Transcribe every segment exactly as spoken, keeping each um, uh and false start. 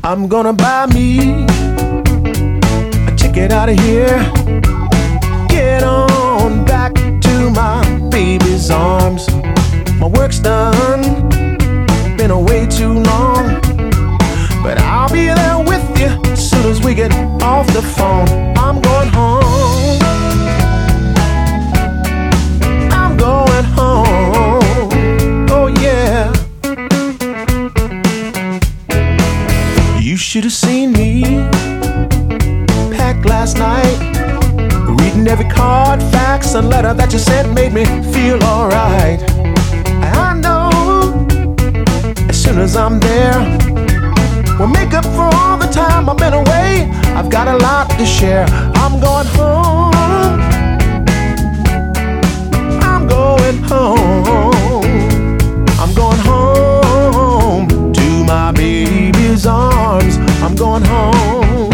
I'm gonna buy me a ticket out of here. Get on back to my baby's arms. My work's done, been away too long, but I'll be there with you as soon as we get off the phone. I'm going home. I'm going home. Oh yeah. You should have seen me packed last night, reading every card, fax, and letter that you sent made me feel alright. I know as soon as I'm there, we'll make up for all the time I've been away. I've got a lot to share. I'm going home. I'm going home. I'm going home to my baby's arms. I'm going home.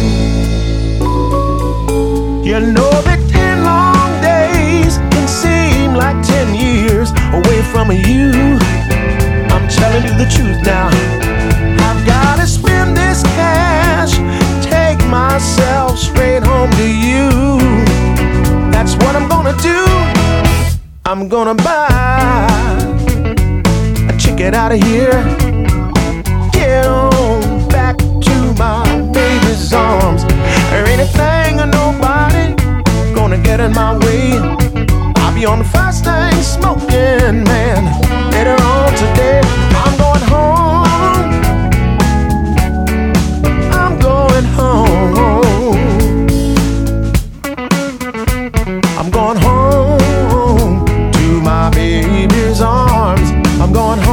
You know that ten long days can seem like ten years away from you. I'm telling you the truth now. I've gotta spend this cash, take myself straight home to you. That's what I'm gonna do. I'm gonna buy a ticket out of here. Get on back to my baby's arms. There ain't a thing or nobody gonna get in my way. I'll be on the first thing smoking, man, later on today. I'm going home. I'm going home. I'm going home to my baby's arms. I'm going home.